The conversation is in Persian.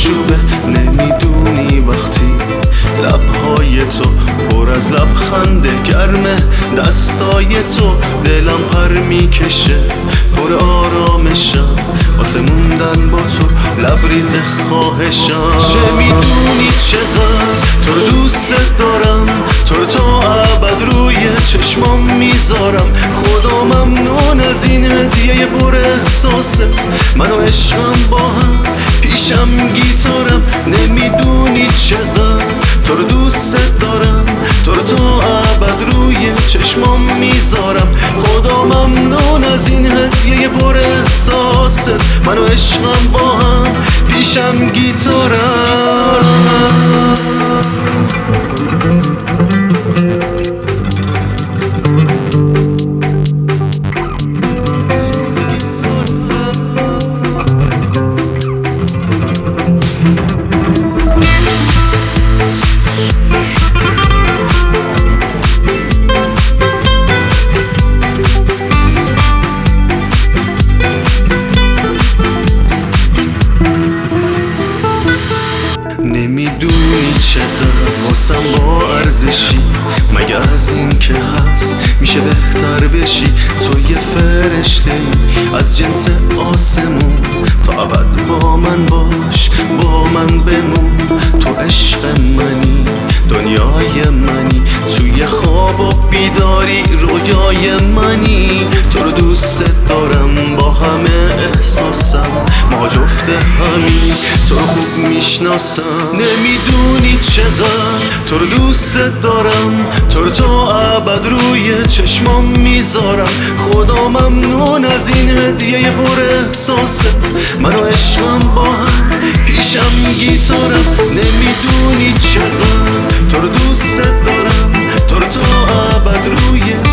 آشوبه. نمیدونی وقتی لبهای تو پر از لبخنده گرمه، دستای تو دلم پر میکشه، پر آرامشم واسه موندن با تو لبریز خواهشم. چه میدونی چقدر تو رو دوست دارم، تو رو تا ابد روی چشمام میذارم. خدا ممنون از این هدیه پر احساست، من و عشقم با هم پیشم گیتارم. نمیدونی چقدر تو رو دوست دارم، تو رو تا ابد روی چشمام میذارم. خدا ممنون از این هدیه پر احساست، من و عشقم با هم پیشم گیتارم. نمیدونی چقدر واسم با ارزشی، مگه از این که هست میشه بهتر بشی. تو یه فرشته ای از جنس آسمون، تا ابد با من باش، با من بمون. تو عشق منی، دنیای منی، توی خواب و بیداری رویای منی. تو رو دوست دارم با همه احساسم، ما جفت همین، تو رو خوب میشناسم. نمیدونی چقدر تو رو دوست دارم، تو رو تا ابد روی چشمام میذارم. خدا ممنون از این هدیه پر احساست، من و عشقم با هم پیشم گیتارم. نمیدونی چقدر تو رو دوست دارم، تو رو تا ابد روی